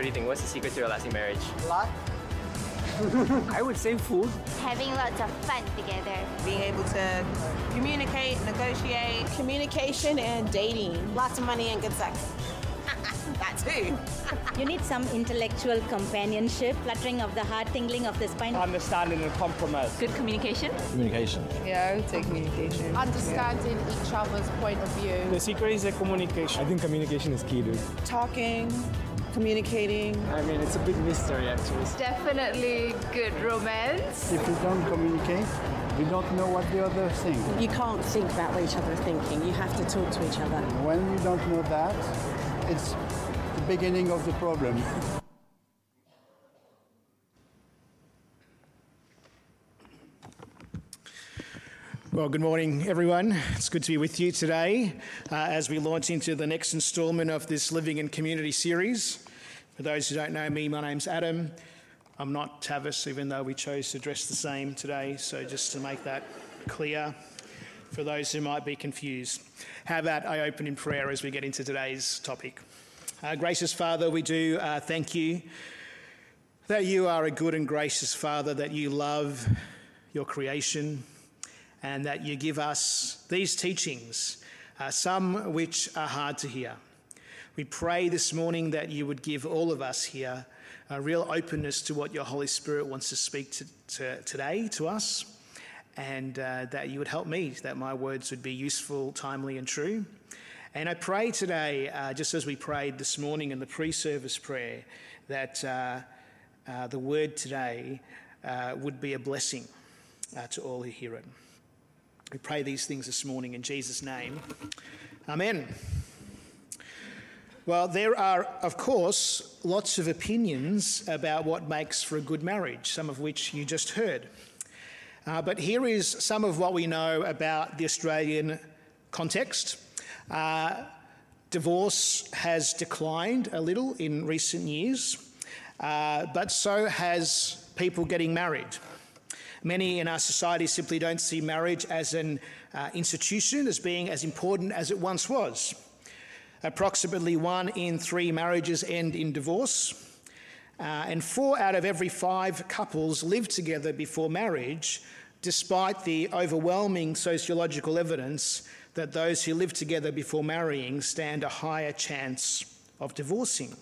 do you think? What's the secret to a lasting marriage? Luck. I would say food. Having lots of fun together. Being able to communicate, negotiate. Communication and dating. Lots of money and good sex. That too. You need some intellectual companionship, fluttering of the heart, tingling of the spine. Understanding and compromise. Good communication. Communication. Yeah, I would say communication. Understanding each other's point of view. The secret is the communication. I think communication is key, dude. Talking, communicating. I mean, it's a big mystery, actually. Definitely good romance. If you don't communicate, you don't know what the other thinks. You can't think about what each other are thinking. You have to talk to each other. When you don't know that, it's the beginning of the problem. Well, good morning, everyone. It's good to be with you today as we launch into the next instalment of this Living in Community series. For those who don't know me, my name's Adam. I'm not Tavis, even though we chose to dress the same today. So just to make that clear for those who might be confused. How about I open in prayer as we get into today's topic. Gracious Father, we do thank you that you are a good and gracious Father, that you love your creation, and that you give us these teachings, some which are hard to hear. We pray this morning that you would give all of us here a real openness to what your Holy Spirit wants to speak today to us, and that you would help me, that my words would be useful, timely and true. And I pray today, just as we prayed this morning in the pre-service prayer, that the word today would be a blessing to all who hear it. We pray these things this morning in Jesus' name. Amen. Well, there are, of course, lots of opinions about what makes for a good marriage, some of which you just heard. But here is some of what we know about the Australian context. Divorce has declined a little in recent years, but so has people getting married. Many in our society simply don't see marriage as an institution, as being as important as it once was. Approximately 1 in 3 marriages end in divorce, and 4 out of every 5 couples live together before marriage, despite the overwhelming sociological evidence that those who live together before marrying stand a higher chance of divorcing.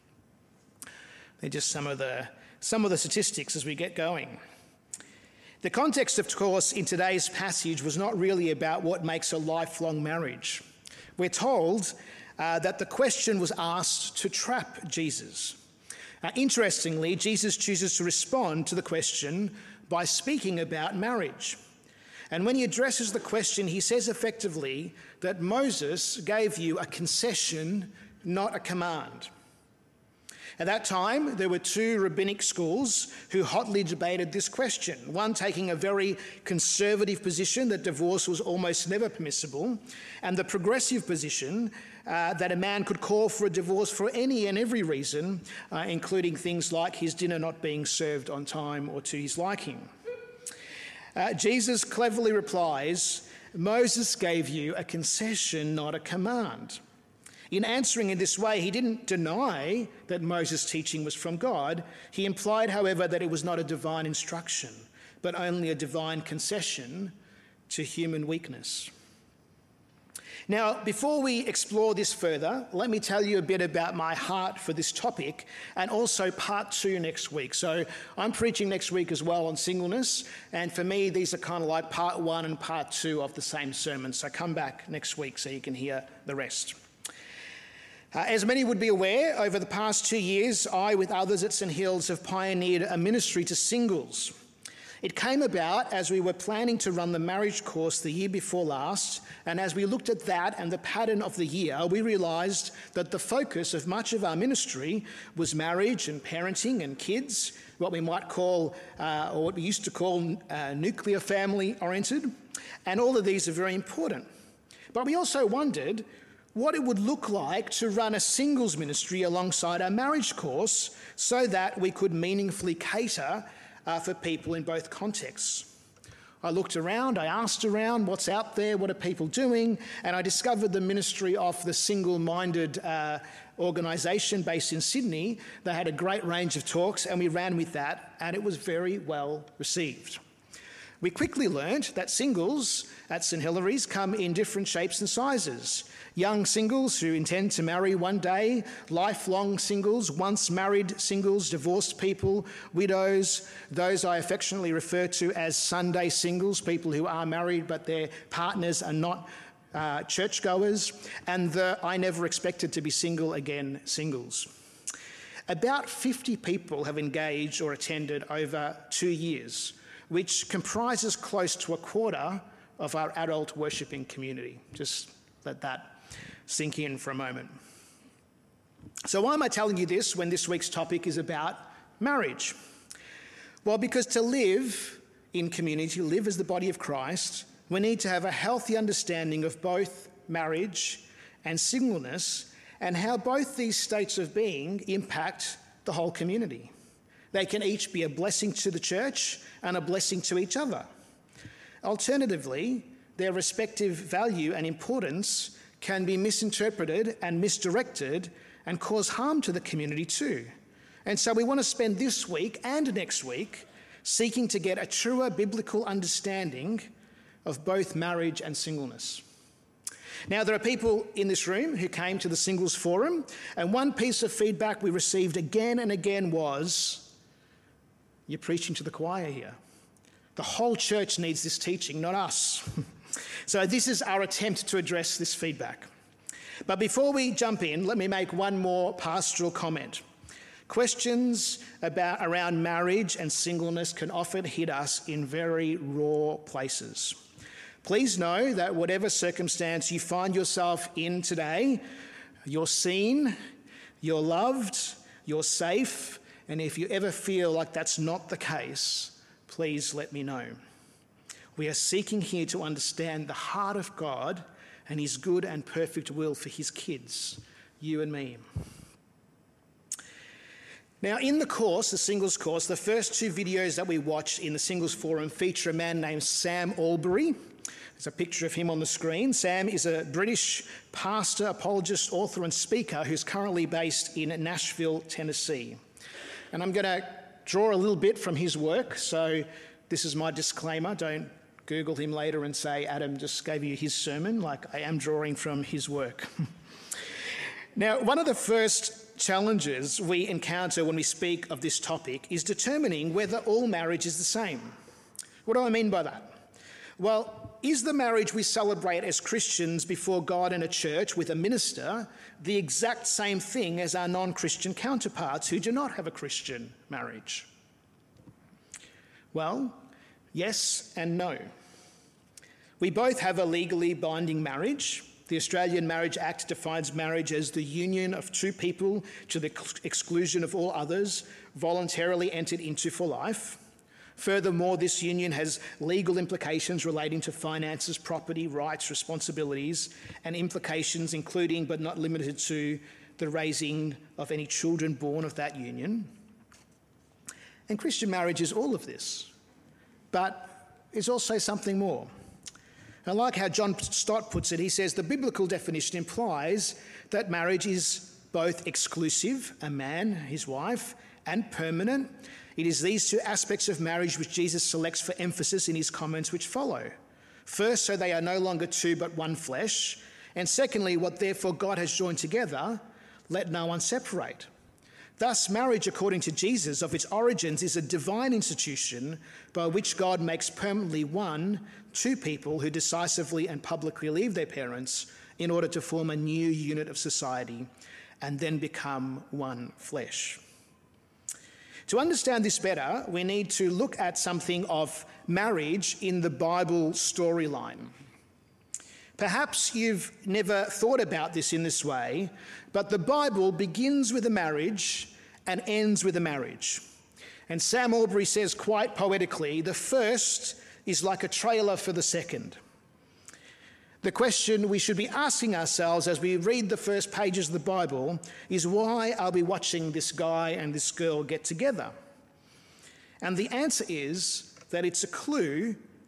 They're just some of the statistics as we get going. The context, of course, in today's passage was not really about what makes a lifelong marriage. We're told that the question was asked to trap Jesus. Interestingly, Jesus chooses to respond to the question by speaking about marriage. And when he addresses the question, he says effectively that Moses gave you a concession, not a command. At that time, there were 2 rabbinic schools who hotly debated this question, one taking a very conservative position that divorce was almost never permissible, and the progressive position that a man could call for a divorce for any and every reason, including things like his dinner not being served on time or to his liking. Jesus cleverly replies, Moses gave you a concession, not a command. In answering in this way, he didn't deny that Moses' teaching was from God. He implied, however, that it was not a divine instruction, but only a divine concession to human weakness. Now, before we explore this further, let me tell you a bit about my heart for this topic, and also part 2 next week. So I'm preaching next week as well on singleness, and for me, these are kind of like part 1 and part 2 of the same sermon. So come back next week so you can hear the rest. As many would be aware, over the past 2 years, I, with others at St Hills, have pioneered a ministry to singles. It came about as we were planning to run the marriage course the year before last, and as we looked at that and the pattern of the year, we realised that the focus of much of our ministry was marriage and parenting and kids, what we might call, or what we used to call nuclear family oriented, and all of these are very important. But we also wondered what it would look like to run a singles ministry alongside our marriage course so that we could meaningfully cater for people in both contexts. I looked around, I asked around, what's out there, what are people doing, and I discovered the ministry of the Single-Minded organisation based in Sydney. They had a great range of talks and we ran with that, and it was very well received. We quickly learned that singles at St Hilary's come in different shapes and sizes. Young singles who intend to marry one day, lifelong singles, once married singles, divorced people, widows, those I affectionately refer to as Sunday singles, people who are married but their partners are not churchgoers, and the I never expected to be single again singles. About 50 people have engaged or attended over 2 years, which comprises close to a quarter of our adult worshipping community. Just let that sink in for a moment. So why am I telling you this when this week's topic is about marriage? Well, because to live in community, to live as the body of Christ, we need to have a healthy understanding of both marriage and singleness and how both these states of being impact the whole community. They can each be a blessing to the church and a blessing to each other. Alternatively, their respective value and importance can be misinterpreted and misdirected and cause harm to the community too. And so we want to spend this week and next week seeking to get a truer biblical understanding of both marriage and singleness. Now, there are people in this room who came to the Singles Forum, and one piece of feedback we received again and again was, "You're preaching to the choir here. The whole church needs this teaching, not us." So this is our attempt to address this feedback. But before we jump in, let me make one more pastoral comment. Questions around marriage and singleness can often hit us in very raw places. Please know that whatever circumstance you find yourself in today, you're seen, you're loved, you're safe, and if you ever feel like that's not the case, please let me know. We are seeking here to understand the heart of God and his good and perfect will for his kids, you and me. Now, in the course, the Singles course, the first 2 videos that we watched in the Singles Forum feature a man named Sam Allberry. There's a picture of him on the screen. Sam is a British pastor, apologist, author and speaker who's currently based in Nashville, Tennessee. And I'm going to draw a little bit from his work, so this is my disclaimer. Don't Google him later and say, Adam just gave you his sermon. Like, I am drawing from his work. Now, one of the first challenges we encounter when we speak of this topic is determining whether all marriage is the same. What do I mean by that? Well, is the marriage we celebrate as Christians before God in a church with a minister the exact same thing as our non-Christian counterparts who do not have a Christian marriage? Well, yes and no. We both have a legally binding marriage. The Australian Marriage Act defines marriage as the union of 2 people to the exclusion of all others, voluntarily entered into for life. Furthermore, this union has legal implications relating to finances, property, rights, responsibilities, and implications including but not limited to the raising of any children born of that union. And Christian marriage is all of this, but it's also something more. I like how John Stott puts it. He says the biblical definition implies that marriage is both exclusive, a man, his wife, and permanent. It is these 2 aspects of marriage which Jesus selects for emphasis in his comments which follow. First, so they are no longer 2 but one flesh. And secondly, what therefore God has joined together, let no one separate. Thus, marriage, according to Jesus, of its origins, is a divine institution by which God makes permanently one 2 people who decisively and publicly leave their parents in order to form a new unit of society and then become one flesh. To understand this better, we need to look at something of marriage in the Bible storyline. Perhaps you've never thought about this in this way, but the Bible begins with a marriage and ends with a marriage. And Sam Allberry says quite poetically, the first is like a trailer for the second. The question we should be asking ourselves as we read the first pages of the Bible is, why are we watching this guy and this girl get together? And the answer is that it's a clue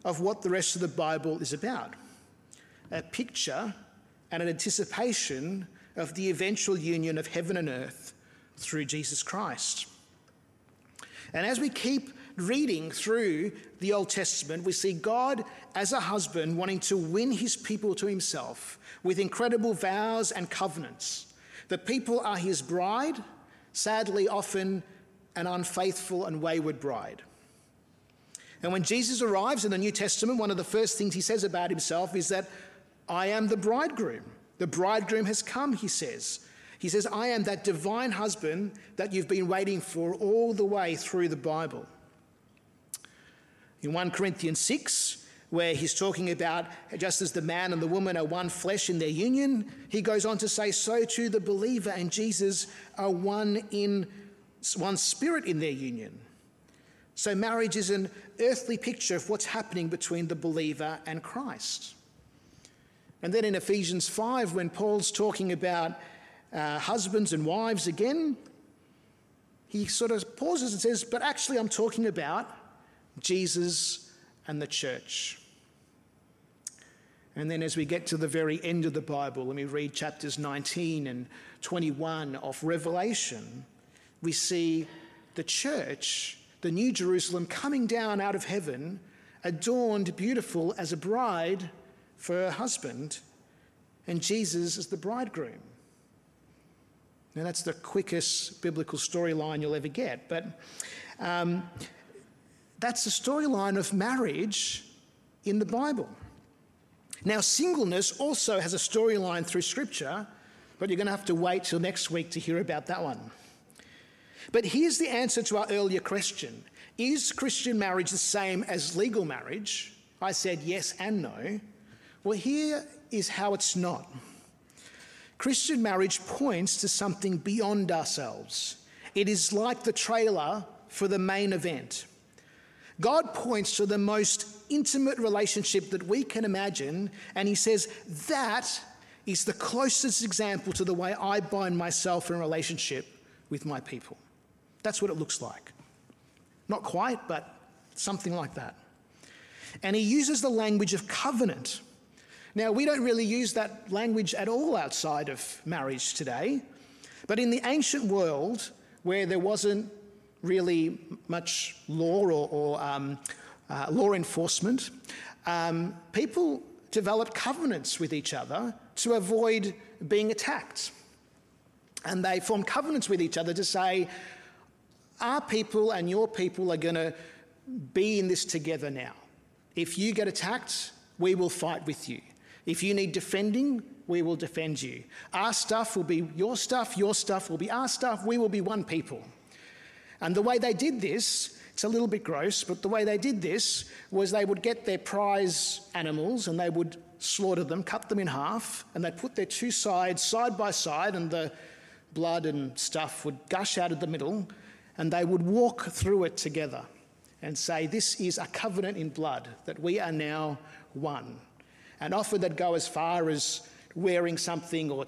of what the rest of the Bible is about. A picture and an anticipation of the eventual union of heaven and earth through Jesus Christ. And as we keep reading through the Old Testament, we see God as a husband wanting to win his people to himself with incredible vows and covenants. The people are his bride, sadly often an unfaithful and wayward bride. And when Jesus arrives in the New Testament, one of the first things he says about himself is that I am the bridegroom. The bridegroom has come, he says. He says, I am that divine husband that you've been waiting for all the way through the Bible. In 1 Corinthians 6, where he's talking about just as the man and the woman are one flesh in their union, he goes on to say, so too the believer and Jesus are one spirit in their union. So marriage is an earthly picture of what's happening between the believer and Christ. And then in Ephesians 5, when Paul's talking about husbands and wives again, he sort of pauses and says, but actually I'm talking about Jesus and the church. And then as we get to the very end of the Bible, and we read chapters 19 and 21 of Revelation, we see the church, the New Jerusalem, coming down out of heaven, adorned, beautiful as a bride for her husband, and Jesus as the bridegroom. Now that's the quickest biblical storyline you'll ever get, but that's the storyline of marriage in the Bible. Now singleness also has a storyline through Scripture, but you're going to have to wait till next week to hear about that one. But here's the answer to our earlier question. Is Christian marriage the same as legal marriage? I said yes and no. Well, here is how it's not. Christian marriage points to something beyond ourselves. It is like the trailer for the main event. God points to the most intimate relationship that we can imagine, and he says that is the closest example to the way I bind myself in a relationship with my people. That's what it looks like. Not quite, but something like that. And he uses the language of covenant. Now, we don't really use that language at all outside of marriage today, but in the ancient world, where there wasn't really much law or law enforcement, people developed covenants with each other to avoid being attacked. And they formed covenants with each other to say, our people and your people are going to be in this together now. If you get attacked, we will fight with you. If you need defending, we will defend you. Our stuff will be your stuff will be our stuff, we will be one people. And the way they did this, it's a little bit gross, but the way they did this was they would get their prize animals and they would slaughter them, cut them in half, and they'd put their two sides side by side, and the blood and stuff would gush out of the middle, and they would walk through it together and say, this is a covenant in blood, that we are now one. And often they'd go as far as wearing something or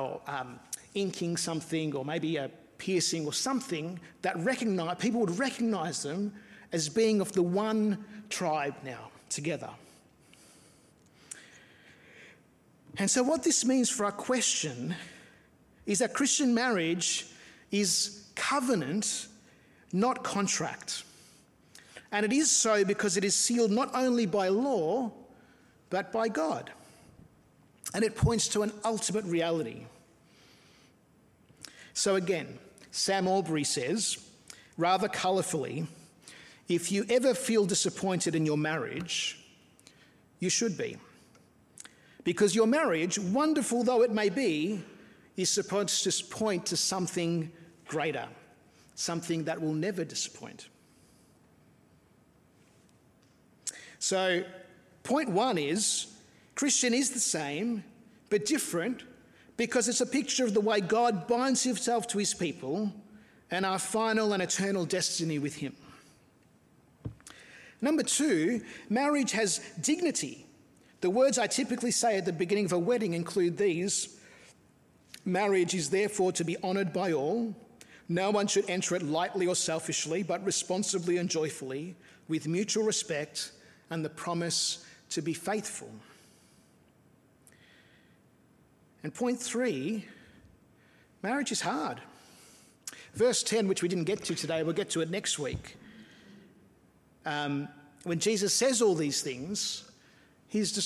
inking something, or maybe a piercing or something that people would recognise them as being of the one tribe now together. And so what this means for our question is that Christian marriage is covenant, not contract. And it is so because it is sealed not only by law, but by God. And it points to an ultimate reality. So again, Sam Albury says, rather colourfully, if you ever feel disappointed in your marriage, you should be. Because your marriage, wonderful though it may be, is supposed to point to something greater, something that will never disappoint. So, point one is, Christian is the same, but different, because it's a picture of the way God binds himself to his people and our final and eternal destiny with him. Number two, marriage has dignity. The words I typically say at the beginning of a wedding include these: marriage is therefore to be honoured by all. No one should enter it lightly or selfishly, but responsibly and joyfully, with mutual respect and the promise to be faithful. And point 3, marriage is hard. Verse 10, which we didn't get to today, we'll get to it next week. When Jesus says all these things, his